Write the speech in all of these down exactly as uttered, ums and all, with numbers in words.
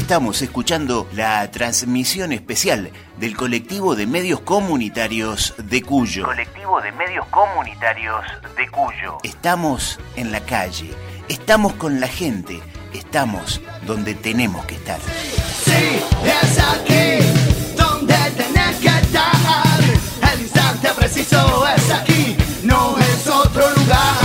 Estamos escuchando la transmisión especial del colectivo de medios comunitarios de Cuyo. Colectivo de medios comunitarios de Cuyo. Estamos en la calle, estamos con la gente, estamos donde tenemos que estar. Sí, es aquí donde tenés que estar. El instante preciso es aquí, no es otro lugar.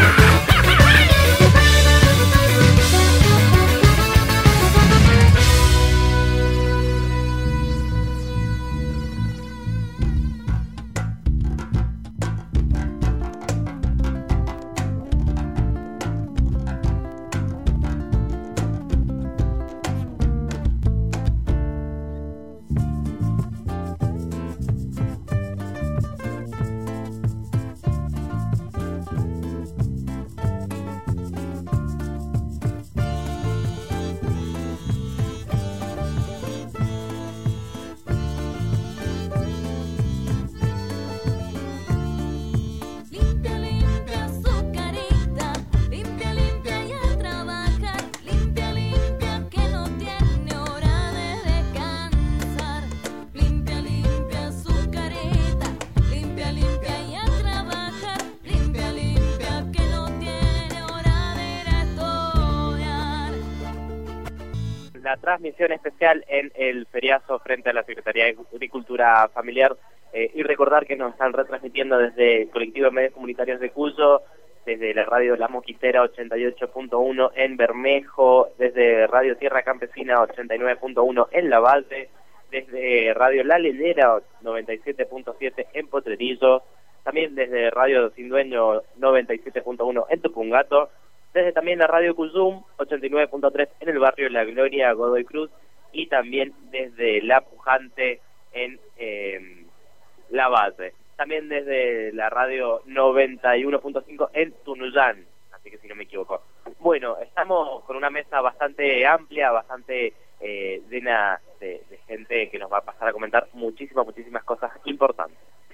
La transmisión especial en el feriazo frente a la Secretaría de Agricultura Familiar eh, y recordar que nos están retransmitiendo desde el colectivo de medios comunitarios de Cuyo, desde la radio La Moquitera ochenta y ocho punto uno en Bermejo, desde Radio Tierra Campesina ochenta y nueve punto uno en La Valle, desde Radio La Lelera noventa y siete punto siete en Potrerillos, también desde Radio Sin Dueño noventa y siete punto uno en Tupungato, desde también la Radio Cuyum ochenta y nueve punto tres en el barrio La Gloria, Godoy Cruz, y también desde La Pujante en eh, La Valle. También desde la radio noventa y uno punto cinco en Tunuyán, así que si no me equivoco. Bueno, estamos con una mesa bastante amplia, bastante eh, llena de, de gente que nos va a pasar a comentar muchísimas, muchísimas cosas importantes.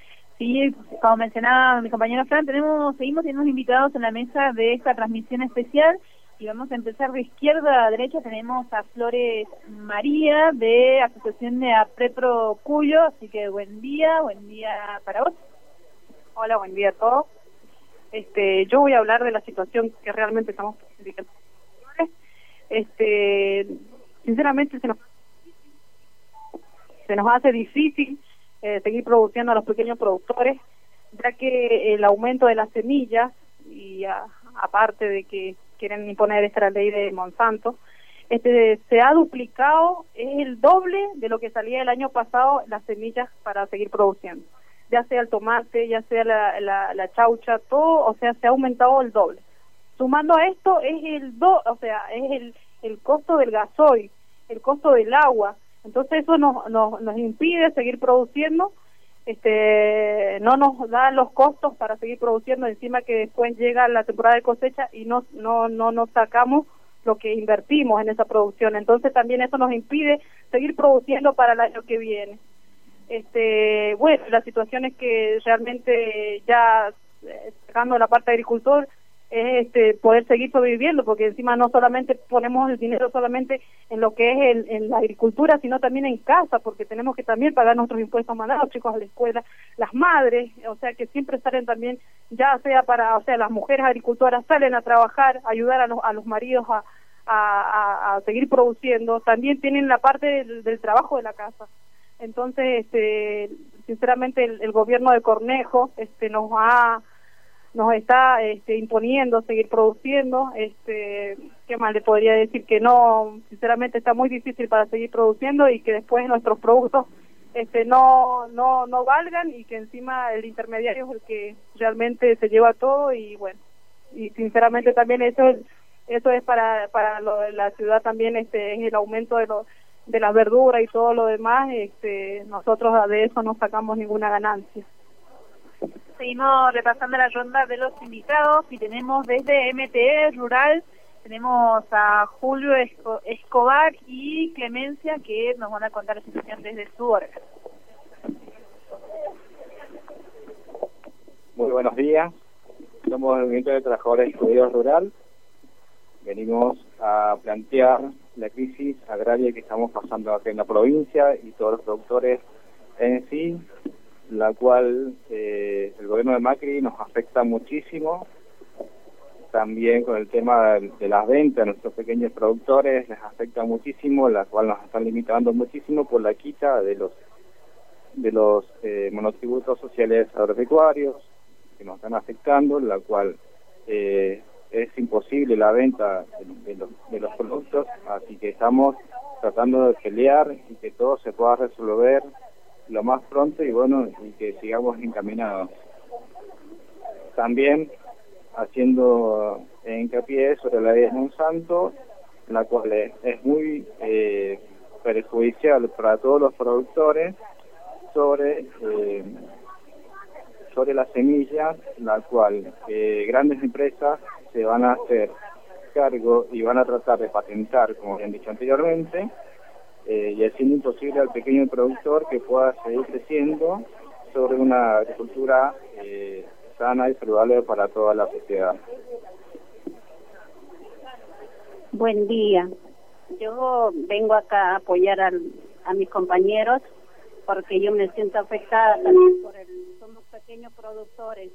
Sí, como mencionaba mi compañero Fran, tenemos, seguimos teniendo invitados en la mesa de esta transmisión especial y vamos a empezar de izquierda a derecha. Tenemos a Flores María de Asociación de APREPRO Cuyo, así que buen día, buen día para vos. Hola, buen día a todos. Este, yo voy a hablar de la situación que realmente estamos viviendo. Este, sinceramente se nos se nos hace difícil Eh, seguir produciendo a los pequeños productores, ya que el aumento de las semillas, y a, aparte de que quieren imponer esta ley de Monsanto, este se ha duplicado, es el doble de lo que salía el año pasado las semillas para seguir produciendo, ya sea el tomate, ya sea la, la, la chaucha, todo, o sea, se ha aumentado el doble. Sumando a esto es el do, o sea, es el, el costo del gasoil, el costo del agua. Entonces eso nos, nos, nos impide seguir produciendo, este, no nos da los costos para seguir produciendo, encima que después llega la temporada de cosecha y no no no nos sacamos lo que invertimos en esa producción. Entonces también eso nos impide seguir produciendo para el año que viene. Este, bueno, la situación es que realmente ya eh, sacando la parte de agricultor es este poder seguir sobreviviendo, porque encima no solamente ponemos el dinero solamente en lo que es el, en la agricultura, sino también en casa, porque tenemos que también pagar nuestros impuestos, mandar a los chicos a la escuela, las madres, o sea que siempre salen también, ya sea para, o sea, las mujeres agricultoras salen a trabajar, ayudar a los, a los maridos a, a, a seguir produciendo, también tienen la parte del, del trabajo de la casa. Entonces, este, sinceramente el, el gobierno de Cornejo este nos ha nos está este, imponiendo seguir produciendo, este, qué más le podría decir, que no, sinceramente está muy difícil para seguir produciendo y que después nuestros productos este no no no valgan y que encima el intermediario es el que realmente se lleva todo. Y bueno, y sinceramente también eso es, eso es para para lo de la ciudad también, este es el aumento de los de las verduras y todo lo demás, este nosotros de eso no sacamos ninguna ganancia. Seguimos repasando la ronda de los invitados y tenemos desde M T E Rural, tenemos a Julio Esco Escobar y Clemencia, que nos van a contar la situación desde su órgano. Muy buenos días, somos el Movimiento de Trabajadores Judíos Rural venimos a plantear la crisis agraria que estamos pasando acá en la provincia y todos los productores en sí, la cual eh, el gobierno de Macri nos afecta muchísimo. También con el tema de las ventas a nuestros pequeños productores les afecta muchísimo, la cual nos están limitando muchísimo por la quita de los de los eh, monotributos sociales agropecuarios que nos están afectando, la cual eh, es imposible la venta de, de, los, de los productos, así que estamos tratando de pelear y que todo se pueda resolver lo más pronto y bueno, y que sigamos encaminados. También haciendo hincapié sobre la ley de Monsanto, la cual es, es muy eh, perjudicial para todos los productores sobre eh, sobre las semillas, la cual eh, grandes empresas se van a hacer cargo y van a tratar de patentar, como habían dicho anteriormente, eh, y haciendo imposible al pequeño productor que pueda seguir creciendo sobre una agricultura eh, sana y saludable para toda la sociedad. Buen día. Yo vengo acá a apoyar al, a mis compañeros porque yo me siento afectada también por el, somos pequeños productores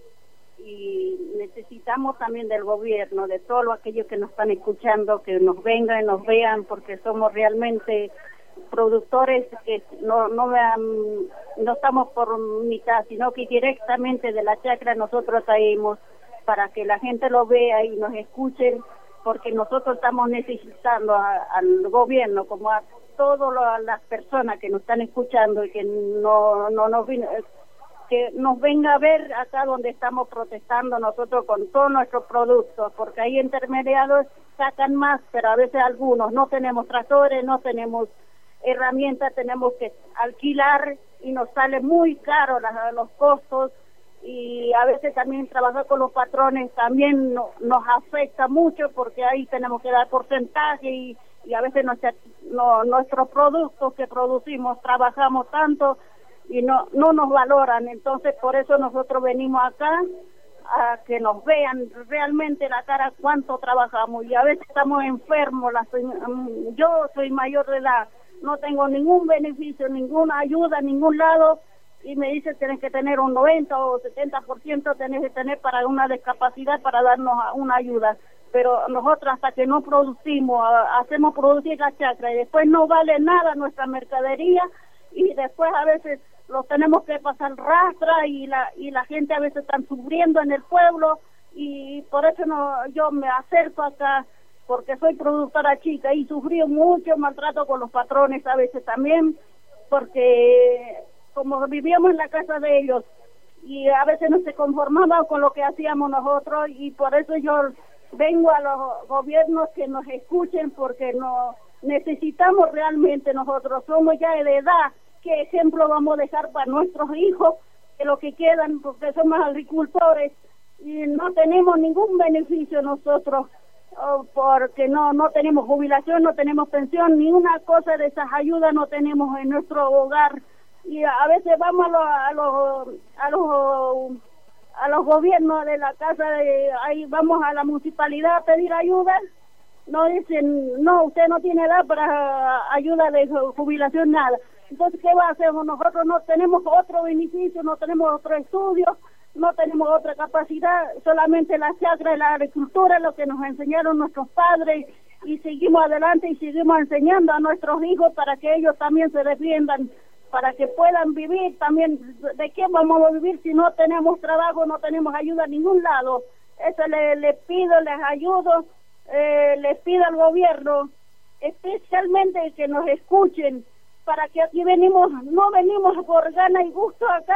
y necesitamos también del gobierno, de todos aquellos que nos están escuchando, que nos vengan y nos vean, porque somos realmente productores que no no vean, no estamos por mitad, sino que directamente de la chacra nosotros traemos para que la gente lo vea y nos escuchen, porque nosotros estamos necesitando a, al gobierno, como a todas las personas que nos están escuchando y que no no nos que nos venga a ver acá donde estamos protestando nosotros con todos nuestros productos, porque hay intermediarios sacan más, pero a veces algunos no tenemos tractores, no tenemos herramientas, tenemos que alquilar y nos sale muy caro la, los costos, y a veces también trabajar con los patrones también no, nos afecta mucho, porque ahí tenemos que dar porcentaje y, y a veces nuestra, no, nuestros productos que producimos trabajamos tanto y no no nos valoran. Entonces por eso nosotros venimos acá a que nos vean realmente la cara cuánto trabajamos, y a veces estamos enfermos. La, yo soy mayor de edad, no tengo ningún beneficio, ninguna ayuda en ningún lado, y me dice tienes que tener un noventa o setenta por ciento tenés que tener para una discapacidad para darnos una ayuda, pero nosotros hasta que no producimos, hacemos producir la chacra y después no vale nada nuestra mercadería, y después a veces los tenemos que pasar rastra y la y la gente a veces está sufriendo en el pueblo, y por eso no yo me acerco acá, porque soy productora chica y sufrí mucho maltrato con los patrones a veces también, porque como vivíamos en la casa de ellos y a veces no se conformaban con lo que hacíamos nosotros, y por eso yo vengo a los gobiernos que nos escuchen, porque no necesitamos realmente, nosotros somos ya de edad, qué ejemplo vamos a dejar para nuestros hijos, que lo que quedan, porque somos agricultores y no tenemos ningún beneficio nosotros, oh, porque no no tenemos jubilación, no tenemos pensión, ni una cosa de esas ayudas no tenemos en nuestro hogar, y a veces vamos a los a los a los a los gobiernos de la casa de ahí, vamos a la municipalidad a pedir ayuda, no dicen no, usted no tiene edad para ayuda de jubilación, nada. Entonces, ¿qué va a hacer? Nosotros no tenemos otro beneficio, no tenemos otro estudio, no tenemos otra capacidad, solamente la chacra y la agricultura, lo que nos enseñaron nuestros padres, y seguimos adelante y seguimos enseñando a nuestros hijos para que ellos también se defiendan, para que puedan vivir también. ¿De qué vamos a vivir si no tenemos trabajo, no tenemos ayuda a ningún lado? Eso le, le pido, les ayudo, eh, les pido al gobierno, especialmente que nos escuchen, para que aquí venimos, no venimos por gana y gusto acá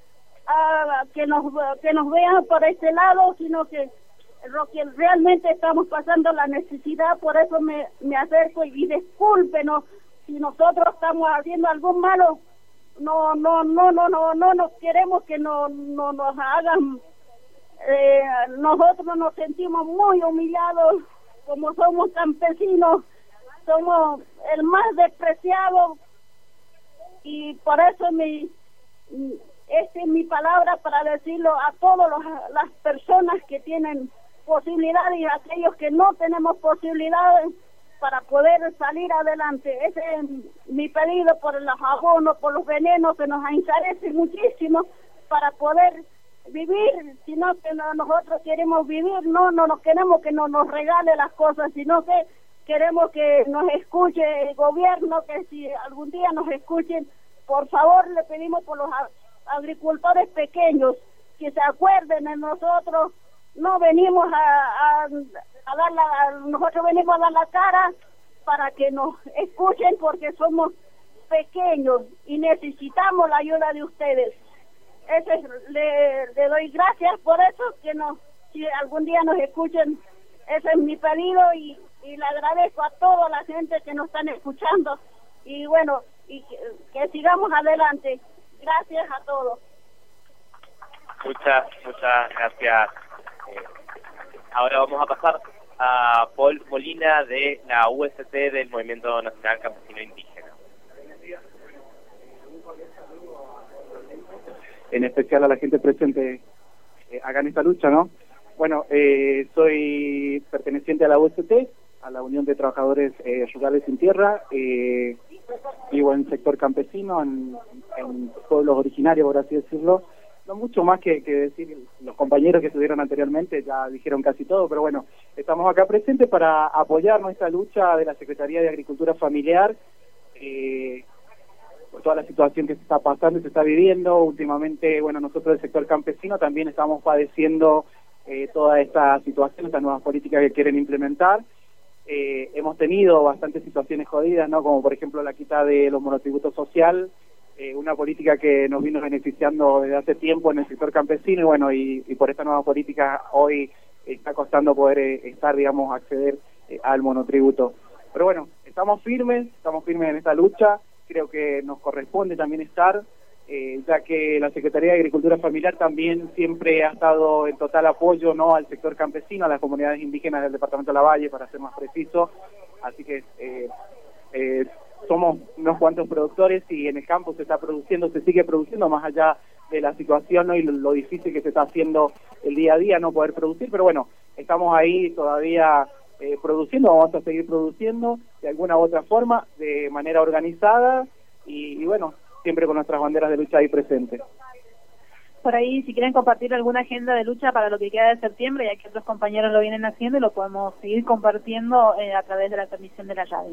a que nos que nos vean por este lado, sino que lo que realmente estamos pasando la necesidad. Por eso me, me acerco y, y discúlpenos si nosotros estamos haciendo algún malo. No no no no no no nos queremos que no, no nos hagan, eh, nosotros nos sentimos muy humillados, como somos campesinos, somos el más despreciado. Y por eso mi, esta es mi palabra para decirlo a todas las personas que tienen posibilidades y a aquellos que no tenemos posibilidades para poder salir adelante. Ese es mi pedido por los abonos, por los venenos que nos encarecen muchísimo para poder vivir, sino que no, nosotros queremos vivir, no, no nos queremos que no nos regale las cosas, sino que queremos que nos escuche el gobierno, que si algún día nos escuchen, por favor le pedimos por los agricultores pequeños, que se acuerden de nosotros, no venimos a, a, a dar la, nosotros venimos a dar la cara para que nos escuchen porque somos pequeños y necesitamos la ayuda de ustedes. Ese es, le, le doy gracias por eso, que nos, si algún día nos escuchen, ese es mi pedido y, y le agradezco a toda la gente que nos están escuchando y bueno, y que, que sigamos adelante. Gracias a todos. Muchas, muchas gracias. Eh, ahora vamos a pasar a Paul Molina de la U S T del Movimiento Nacional Campesino Indígena. En especial a la gente presente eh, acá en esta lucha, ¿no? Bueno, eh, soy perteneciente a la U S T, a la Unión de Trabajadores eh, Rurales Sin Tierra, eh, vivo en el sector campesino, en, en pueblos originarios, por así decirlo. No mucho más que, que decir, los compañeros que estuvieron anteriormente ya dijeron casi todo, pero bueno, estamos acá presentes para apoyar nuestra lucha de la Secretaría de Agricultura Familiar, eh, por toda la situación que se está pasando y se está viviendo. Últimamente, bueno, nosotros del sector campesino también estamos padeciendo eh, toda esta situación, estas nuevas políticas que quieren implementar. Eh, hemos tenido bastantes situaciones jodidas, ¿no? Como por ejemplo la quita de los monotributos social, eh, una política que nos vino beneficiando desde hace tiempo en el sector campesino y bueno, y, y por esta nueva política hoy está costando poder eh, estar, digamos, acceder eh, al monotributo. Pero bueno, estamos firmes, estamos firmes en esta lucha, creo que nos corresponde también estar, eh, ya que la Secretaría de Agricultura Familiar también siempre ha estado en total apoyo, ¿no?, al sector campesino, a las comunidades indígenas del departamento de La Valle, para ser más preciso, así que eh, eh, somos unos cuantos productores y en el campo se está produciendo, se sigue produciendo más allá de la situación, ¿no?, y lo, lo difícil que se está haciendo el día a día no poder producir, pero bueno, estamos ahí todavía eh, produciendo, vamos a seguir produciendo de alguna u otra forma, de manera organizada y, y bueno, siempre con nuestras banderas de lucha ahí presentes. Por ahí, si quieren compartir alguna agenda de lucha para lo que queda de septiembre, ya que otros compañeros lo vienen haciendo, y lo podemos seguir compartiendo eh, a través de la transmisión de la radio.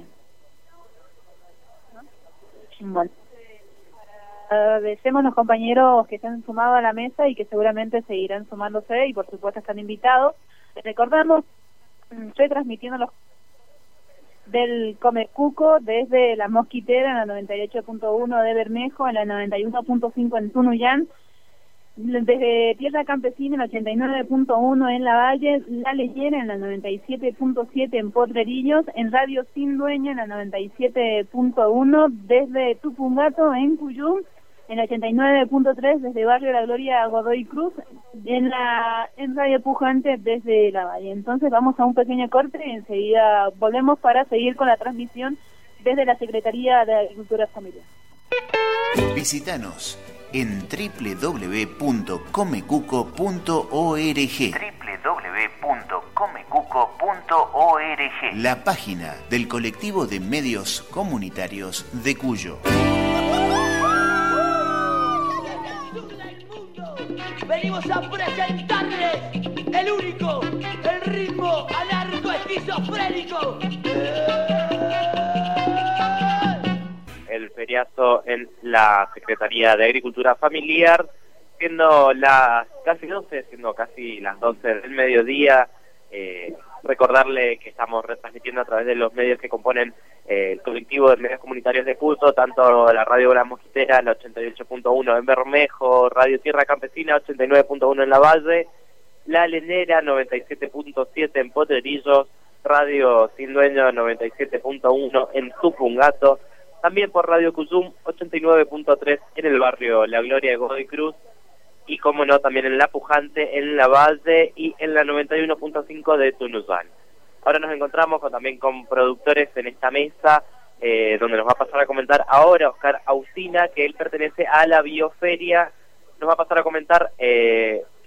¿No? Bueno. Agradecemos a los compañeros que se han sumado a la mesa y que seguramente seguirán sumándose y por supuesto están invitados. Recordamos, estoy transmitiendo los del Come Cuco desde la Mosquitera en la noventa y ocho punto uno de Bermejo, en la noventa y uno punto cinco en Tunuyán, desde Tierra Campesina en la ochenta y nueve punto uno en La Valle, La Leyera en la noventa y siete punto siete en Potrerillos, en Radio Sin Dueño en la noventa y siete punto uno desde Tupungato en Cuyum, en la ochenta y nueve punto tres desde Barrio La Gloria Godoy Cruz, en la en Radio Pujante desde La Valle. Entonces vamos a un pequeño corte y enseguida volvemos para seguir con la transmisión desde la Secretaría de Agricultura Familiar. Visítanos en doble u doble u doble u punto comecuco punto org, doble u doble u doble u punto comecuco punto org, la página del colectivo de medios comunitarios de Cuyo. Venimos a presentarles el único, el ritmo anarco esquizofrénico. El feriazo en la Secretaría de Agricultura Familiar, siendo las casi doce, siendo casi las doce del mediodía. Eh, recordarle que estamos retransmitiendo a través de los medios que componen eh, el colectivo de medios comunitarios de Cuyo, tanto la Radio La Mosquitera, la ochenta y ocho punto uno en Bermejo, Radio Tierra Campesina, ochenta y nueve punto uno en La Valle, La Lenera, noventa y siete punto siete en Potrerillos, Radio Sin Dueño, noventa y siete punto uno en Tupungato, también por Radio Cuyum, ochenta y nueve punto tres en el barrio La Gloria de Godoy Cruz, y como no, también en La Pujante, en La Valle y en la noventa y uno punto cinco de Tunuyán. Ahora nos encontramos con, también con productores en esta mesa, eh, donde nos va a pasar a comentar ahora Oscar Ausina, que él pertenece a la Bioferia. Nos va a pasar a comentar eh,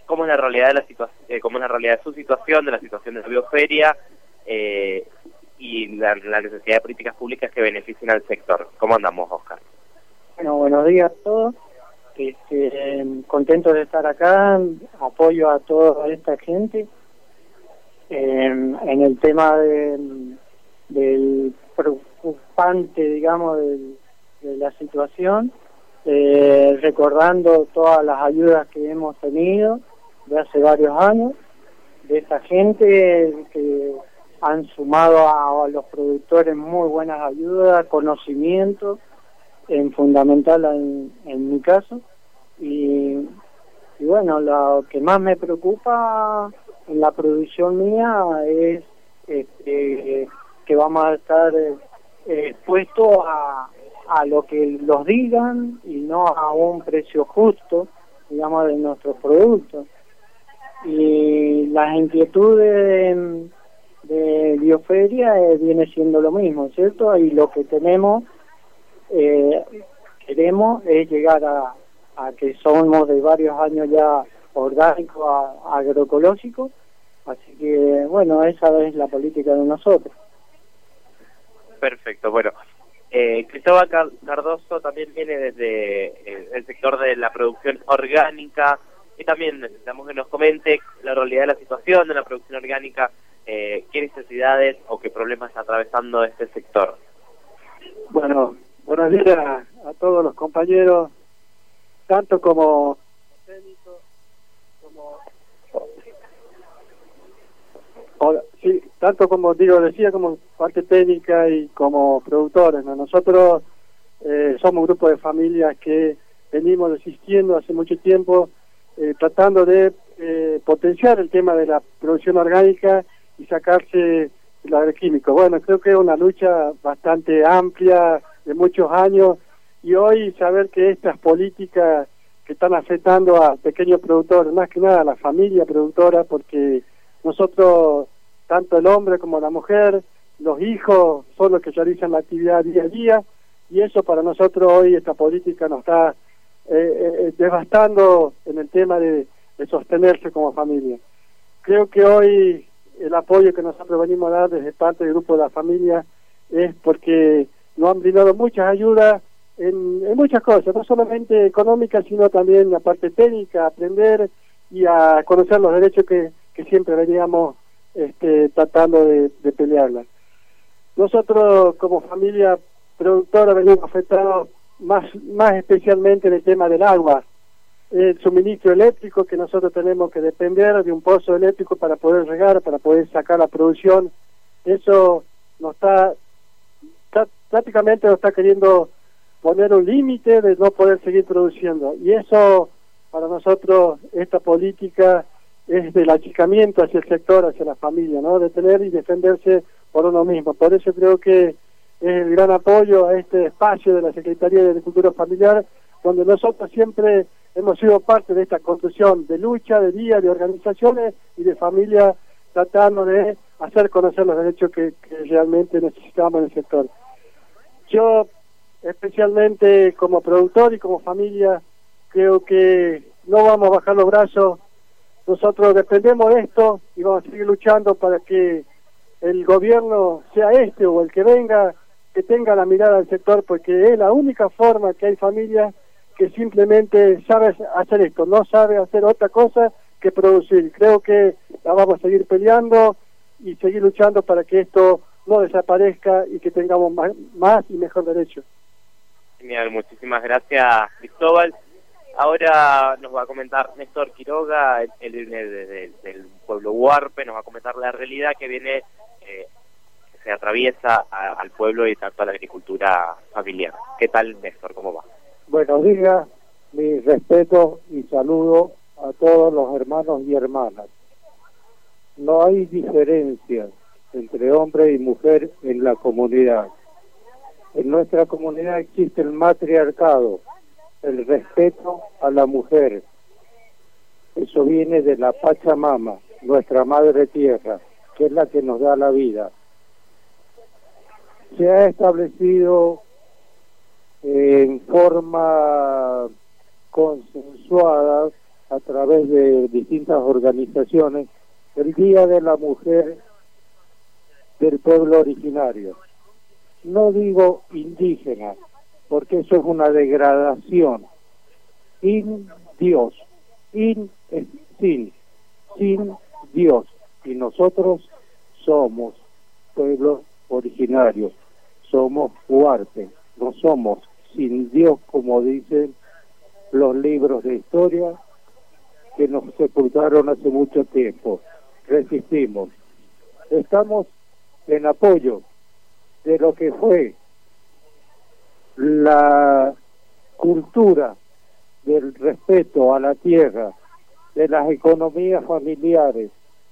cómo es la realidad de la situación, eh, cómo es la realidad de su situación, de la situación de la bioferia eh, y la, la necesidad de políticas públicas que beneficien al sector. ¿Cómo andamos, Oscar? Bueno, buenos días a todos. Este, contento de estar acá, apoyo a toda esta gente eh, en el tema de, del preocupante, digamos, del, de la situación, eh, recordando todas las ayudas que hemos tenido de hace varios años, de esta gente que han sumado a, a los productores muy buenas ayudas, conocimiento, en fundamental en, en mi caso, y, y bueno, lo que más me preocupa en la producción mía es este, que vamos a estar expuestos a, a lo que los digan y no a un precio justo, digamos, de nuestros productos. Y las inquietudes de, de bioferia eh, viene siendo lo mismo, ¿cierto? Y lo que tenemos Eh, queremos es llegar a, a que somos de varios años ya orgánicos a, agroecológicos, así que bueno, esa es la política de nosotros. Perfecto, bueno, eh, Cristóbal Cardoso también viene desde eh, el sector de la producción orgánica y también necesitamos que nos comente la realidad de la situación de la producción orgánica, eh, qué necesidades o qué problemas está atravesando este sector. Bueno, buenos días a todos los compañeros, tanto como técnicos, como hola, sí, tanto como digo decía como parte técnica y como productores, ¿no? Nosotros eh, somos un grupo de familias que venimos existiendo hace mucho tiempo, eh, tratando de eh, potenciar el tema de la producción orgánica y sacarse el agroquímico. Bueno, creo que es una lucha bastante amplia, de muchos años, y hoy saber que estas políticas que están afectando a pequeños productores, más que nada a la familia productora, porque nosotros, tanto el hombre como la mujer, los hijos son los que realizan la actividad día a día, y eso para nosotros hoy esta política nos está eh, eh, devastando en el tema de, de sostenerse como familia. Creo que hoy el apoyo que nosotros venimos a dar desde parte del grupo de la familia es porque nos han brindado muchas ayudas en, en muchas cosas, no solamente económicas, sino también la parte técnica, aprender y a conocer los derechos que, que siempre veníamos este, tratando de, de pelearla. Nosotros como familia productora venimos afectados más, más especialmente en el tema del agua, el suministro eléctrico, que nosotros tenemos que depender de un pozo eléctrico para poder regar, para poder sacar la producción. Eso nos está prácticamente nos está queriendo poner un límite de no poder seguir produciendo, y eso para nosotros, esta política es del achicamiento hacia el sector, hacia la familia, ¿no? De tener y defenderse por uno mismo. Por eso creo que es el gran apoyo a este espacio de la Secretaría de Agricultura Familiar, donde nosotros siempre hemos sido parte de esta construcción de lucha, de día, de organizaciones y de familia, tratando de hacer conocer los derechos que, que realmente necesitamos en el sector. Yo, especialmente como productor y como familia, creo que no vamos a bajar los brazos. Nosotros dependemos de esto y vamos a seguir luchando para que el gobierno, sea este o el que venga, que tenga la mirada del sector, porque es la única forma que hay familias que simplemente sabe hacer esto, no sabe hacer otra cosa que producir. Creo que la vamos a seguir peleando y seguir luchando para que esto no desaparezca y que tengamos más, más y mejor derecho. Genial, muchísimas gracias, Cristóbal. Ahora nos va a comentar Néstor Quiroga, él viene desde del pueblo Huarpe, nos va a comentar la realidad que viene, eh, que se atraviesa a, al pueblo y tanto a la agricultura familiar. ¿Qué tal, Néstor? ¿Cómo va? Buenos días, mi respeto y saludo a todos los hermanos y hermanas. No hay diferencias entre hombre y mujer en la comunidad. En nuestra comunidad existe el matriarcado, el respeto a la mujer. Eso viene de la Pachamama, nuestra madre tierra, que es la que nos da la vida. Se ha establecido en forma consensuada a través de distintas organizaciones, el Día de la Mujer del pueblo originario. No digo indígena, porque eso es una degradación. In Dios, in es sin, sin Dios. Y nosotros somos pueblo originario, somos huarpe, no somos sin Dios, como dicen los libros de historia que nos sepultaron hace mucho tiempo. Resistimos. Estamos en apoyo de lo que fue la cultura del respeto a la tierra, de las economías familiares.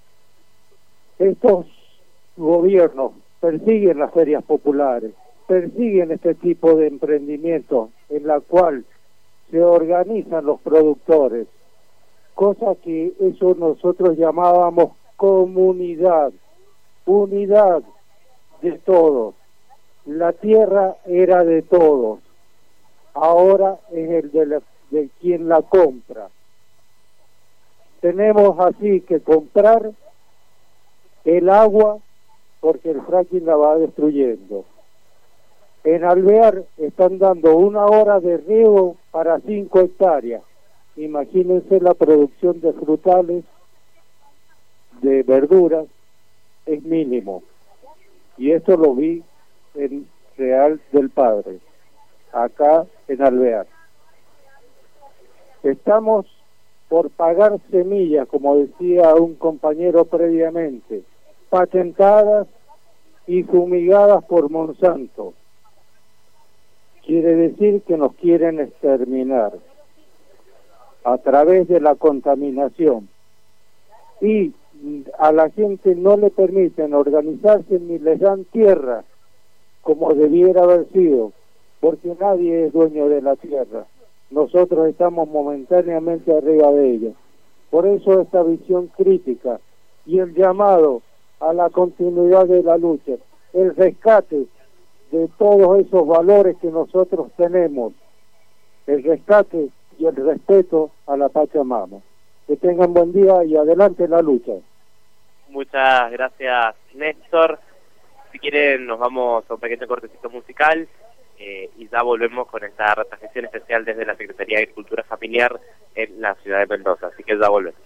Estos gobiernos persiguen las ferias populares, persiguen este tipo de emprendimientos en la cual se organizan los productores, cosa que eso nosotros llamábamos comunidad, unidad de todos. La tierra era de todos, ahora es el de, la, de quien la compra. Tenemos así que comprar el agua porque el fracking la va destruyendo. En Alvear están dando una hora de riego para cinco hectáreas. Imagínense la producción de frutales, de verduras, es mínimo. Y esto lo vi en Real del Padre, acá en Alvear. Estamos por pagar semillas, como decía un compañero previamente, patentadas y fumigadas por Monsanto. Quiere decir que nos quieren exterminar a través de la contaminación. Y a la gente no le permiten organizarse ni les dan tierra como debiera haber sido, porque nadie es dueño de la tierra. Nosotros estamos momentáneamente arriba de ella. Por eso esta visión crítica y el llamado a la continuidad de la lucha, el rescate de todos esos valores que nosotros tenemos, el rescate y el respeto a la Pachamama. Que tengan buen día y adelante la lucha. Muchas gracias, Néstor. Si quieren nos vamos a un pequeño cortecito musical eh, y ya volvemos con esta retransmisión especial desde la Secretaría de Agricultura Familiar en la ciudad de Mendoza. Así que ya volvemos.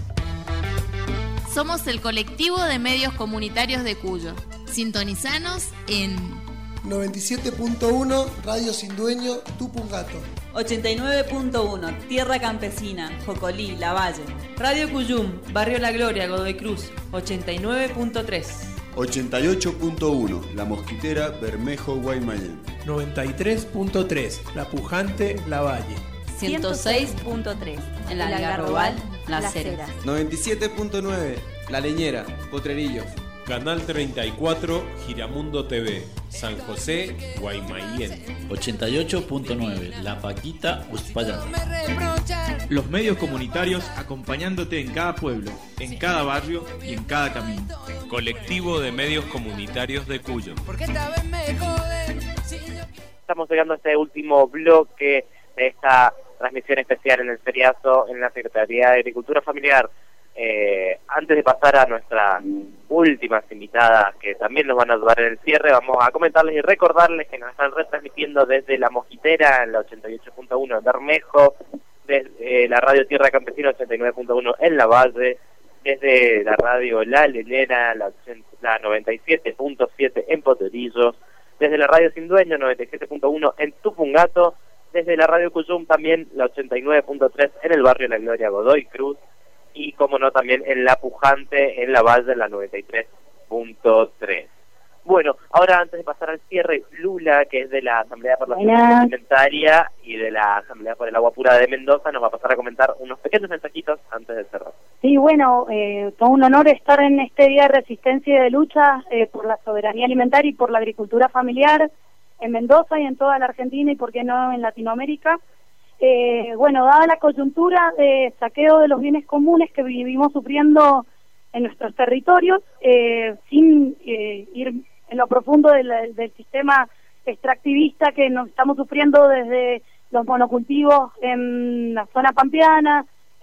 Somos el colectivo de medios comunitarios de Cuyo. Sintonizanos en noventa y siete punto uno Radio Sin Dueño, Tupungato. ochenta y nueve punto uno Tierra Campesina, Jocolí, Lavalle. Radio Cuyum, Barrio La Gloria, Godoy Cruz. ochenta y nueve punto tres ochenta y ocho punto uno La Mosquitera, Bermejo, Guaymallén. noventa y tres punto tres La Pujante, Lavalle. ciento seis punto tres en el Algarrobal, Las Heras. noventa y siete punto nueve La Leñera, Potrerillos. Canal treinta y cuatro, Giramundo T V, San José, Guaymallén. ochenta y ocho punto nueve La Paquita, Uspallata. Los medios comunitarios acompañándote en cada pueblo, en cada barrio y en cada camino. Colectivo de medios comunitarios de Cuyo. Estamos llegando a este último bloque de esta transmisión especial en el feriazo en la Secretaría de Agricultura Familiar. Eh, antes de pasar a nuestras últimas invitadas que también nos van a ayudar en el cierre, vamos a comentarles y recordarles que nos están retransmitiendo desde La Mosquitera en la ochenta y ocho punto uno en Bermejo, desde eh, la radio Tierra Campesina ochenta y nueve punto uno en Lavalle, desde la radio La Leñera la, la noventa y siete punto siete en Potrerillos, desde la radio Sin Dueño noventa y siete punto uno en Tupungato, desde la radio Cuyum también la ochenta y nueve punto tres en el barrio La Gloria, Godoy Cruz, y como no también en La Pujante, en Lavalle, en la noventa y tres punto tres. Bueno, ahora antes de pasar al cierre, Lula, que es de la Asamblea por la Seguridad Alimentaria y de la Asamblea por el Agua Pura de Mendoza, nos va a pasar a comentar unos pequeños mensajitos antes de cerrar. Sí, bueno, eh, todo un honor estar en este día de resistencia y de lucha eh, por la soberanía alimentaria y por la agricultura familiar en Mendoza y en toda la Argentina y por qué no en Latinoamérica. Eh, bueno, dada la coyuntura de saqueo de los bienes comunes que vivimos sufriendo en nuestros territorios, eh, sin eh, ir en lo profundo del, del sistema extractivista que nos estamos sufriendo desde los monocultivos en la zona pampeana,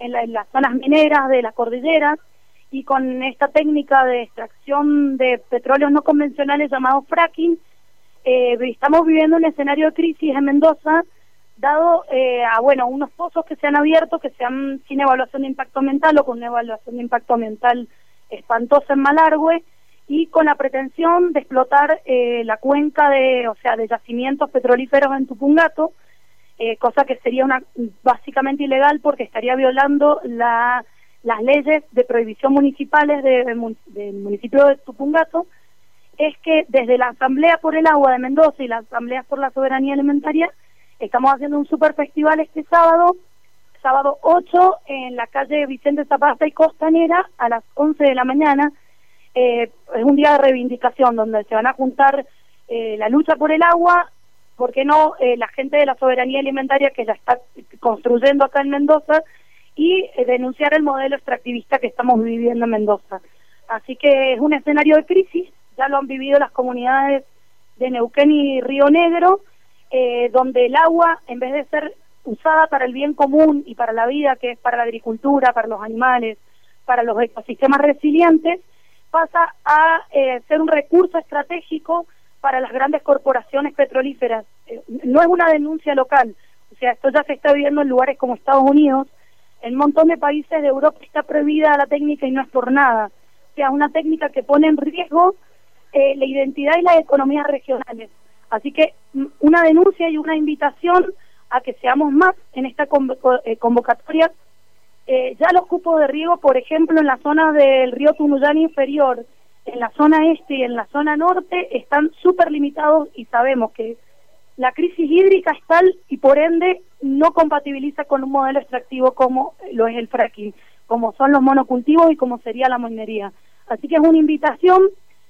en, la, en las zonas mineras de las cordilleras, y con esta técnica de extracción de petróleos no convencionales llamado fracking, eh, estamos viviendo un escenario de crisis en Mendoza, dado eh, a bueno unos pozos que se han abierto, que se han sin evaluación de impacto ambiental o con una evaluación de impacto ambiental espantosa en Malargüe, y con la pretensión de explotar eh, la cuenca de, o sea, de yacimientos petrolíferos en Tupungato, eh, cosa que sería una básicamente ilegal porque estaría violando la, las leyes de prohibición municipales de, de, del municipio de Tupungato. Es que desde la Asamblea por el Agua de Mendoza y la Asamblea por la Soberanía Alimentaria estamos haciendo un super festival este sábado, sábado ocho, en la calle Vicente Zapata y Costanera a las once de la mañana. Eh, es un día de reivindicación donde se van a juntar eh, la lucha por el agua, ¿por qué no? Eh, la gente de la soberanía alimentaria que ya está construyendo acá en Mendoza, y eh, denunciar el modelo extractivista que estamos viviendo en Mendoza. Así que es un escenario de crisis, ya lo han vivido las comunidades de Neuquén y Río Negro, eh, donde el agua, en vez de ser usada para el bien común y para la vida, que es para la agricultura, para los animales, para los ecosistemas resilientes, pasa a eh, ser un recurso estratégico para las grandes corporaciones petrolíferas. Eh, no es una denuncia local, o sea, esto ya se está viendo en lugares como Estados Unidos, en un montón de países de Europa está prohibida la técnica y no es por nada. O sea, una técnica que pone en riesgo eh, la identidad y las economías regionales. Así que una denuncia y una invitación a que seamos más en esta convo eh, convocatoria. Eh, ya los cupos de riego, por ejemplo, en la zona del río Tunuyán inferior, en la zona este y en la zona norte, están súper limitados, y sabemos que la crisis hídrica es tal y por ende no compatibiliza con un modelo extractivo como lo es el fracking, como son los monocultivos y como sería la minería. Así que es una invitación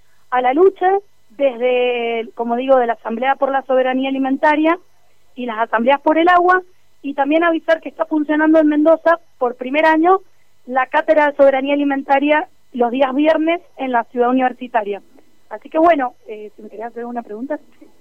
a la lucha desde, como digo, de la Asamblea por la Soberanía Alimentaria y las Asambleas por el Agua, y también avisar que está funcionando en Mendoza por primer año la Cátedra de Soberanía Alimentaria los días viernes en la Ciudad Universitaria. Así que bueno, eh, si me querías hacer una pregunta.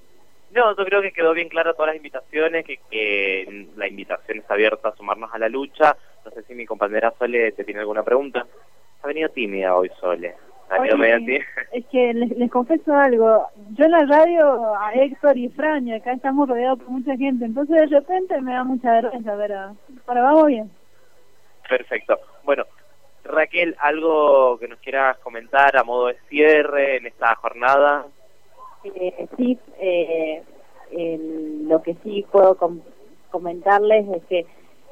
No, yo creo que quedó bien clara todas las invitaciones, que, que la invitación está abierta a sumarnos a la lucha. No sé si mi compañera Sole te tiene alguna pregunta. Ha venido tímida hoy, Sole. Ha venido media tímida. Es que les, les confieso algo, yo en la radio a Héctor y Fran, acá estamos rodeados por mucha gente, entonces de repente me da mucha vergüenza, pero, pero vamos bien. Perfecto. Bueno, Raquel, ¿algo que nos quieras comentar a modo de cierre en esta jornada? Eh, sí, eh, el, lo que sí puedo com comentarles es que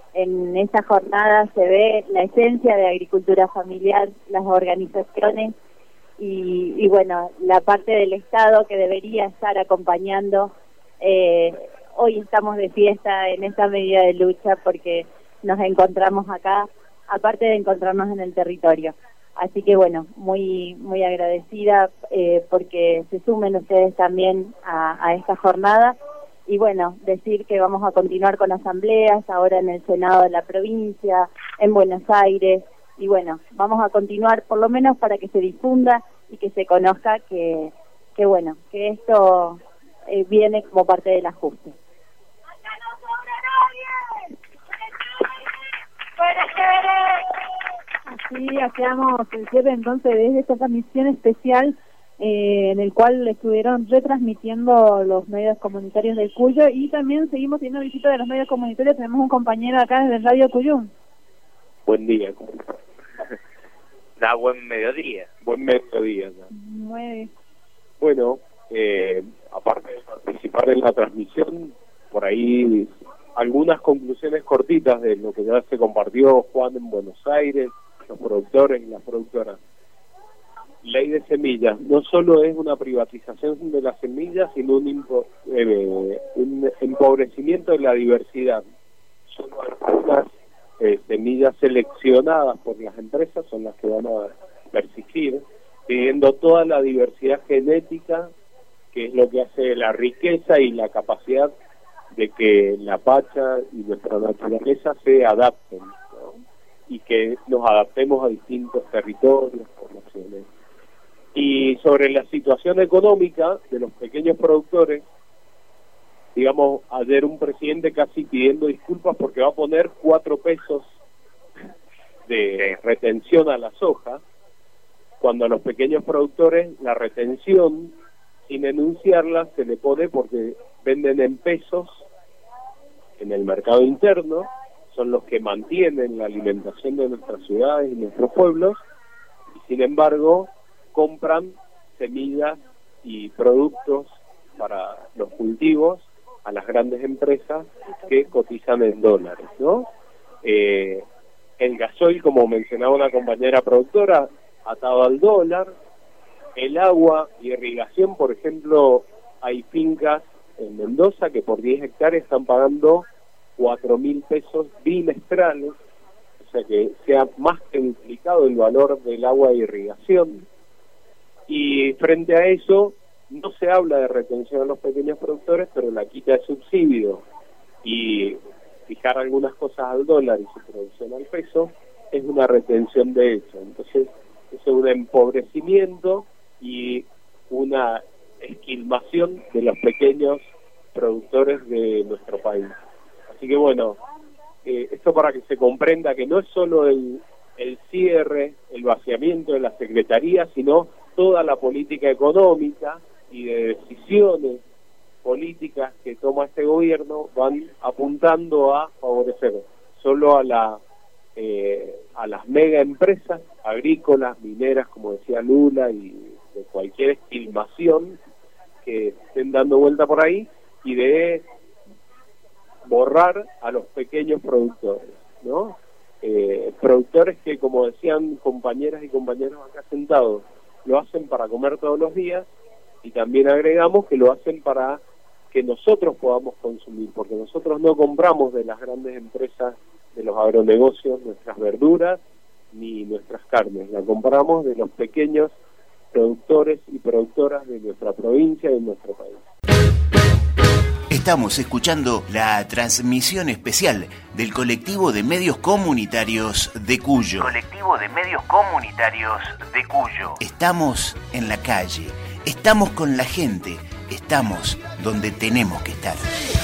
en esta jornada se ve la esencia de agricultura familiar, las organizaciones y, y bueno, la parte del Estado que debería estar acompañando. Eh, hoy estamos de fiesta en esta medida de lucha porque nos encontramos acá, aparte de encontrarnos en el territorio. Así que bueno, muy muy agradecida eh, porque se sumen ustedes también a, a esta jornada. Y bueno, decir que vamos a continuar con asambleas, ahora en el Senado de la provincia, en Buenos Aires, y bueno, vamos a continuar por lo menos para que se difunda y que se conozca que, que bueno, que esto eh, viene como parte del ajuste. Así hacíamos el cierre entonces de esta transmisión especial Eh, en el cual estuvieron retransmitiendo los medios comunitarios del Cuyo, y también seguimos teniendo visita de los medios comunitarios. Tenemos un compañero acá desde Radio Cuyum. Buen día. Da buen mediodía. Buen mediodía. Muy bien. Bueno, eh, aparte de participar en la transmisión, por ahí algunas conclusiones cortitas de lo que ya se compartió Juan en Buenos Aires, los productores y las productoras. Ley de semillas, no solo es una privatización de las semillas, sino un, impo, eh, un empobrecimiento de la diversidad. Solo algunas eh, semillas seleccionadas por las empresas son las que van a persistir, teniendo toda la diversidad genética, que es lo que hace la riqueza y la capacidad de que la pacha y nuestra naturaleza se adapten, ¿no? Y que nos adaptemos a distintos territorios, poblaciones. Y sobre la situación económica de los pequeños productores, digamos, ayer un presidente casi pidiendo disculpas porque va a poner cuatro pesos de retención a la soja, cuando a los pequeños productores la retención, sin enunciarla, se le pone porque venden en pesos en el mercado interno, son los que mantienen la alimentación de nuestras ciudades y nuestros pueblos, y sin embargo compran semillas y productos para los cultivos a las grandes empresas que cotizan en dólares, ¿no? Eh, el gasoil, como mencionaba una compañera productora, atado al dólar. El agua y irrigación, por ejemplo, hay fincas en Mendoza que por diez hectáreas están pagando cuatro mil pesos bimestrales, o sea que se ha más que duplicado el valor del agua de irrigación. Y frente a eso, no se habla de retención a los pequeños productores, pero la quita de subsidio y fijar algunas cosas al dólar y su producción al peso es una retención de hecho. Entonces, es un empobrecimiento y una esquilmación de los pequeños productores de nuestro país. Así que bueno, eh, esto para que se comprenda que no es solo el, el cierre, el vaciamiento de la Secretaría, sino toda la política económica y de decisiones políticas que toma este gobierno van apuntando a favorecer solo a la eh, a las mega empresas agrícolas, mineras, como decía Lula, y de cualquier esquilmación que estén dando vuelta por ahí, y de borrar a los pequeños productores, ¿no? Eh, productores que, como decían compañeras y compañeros acá sentados, lo hacen para comer todos los días, y también agregamos que lo hacen para que nosotros podamos consumir, porque nosotros no compramos de las grandes empresas de los agronegocios nuestras verduras ni nuestras carnes, la compramos de los pequeños productores y productoras de nuestra provincia y de nuestro país. Estamos escuchando la transmisión especial del colectivo de medios comunitarios de Cuyo. Colectivo de medios comunitarios de Cuyo. Estamos en la calle, estamos con la gente, estamos donde tenemos que estar.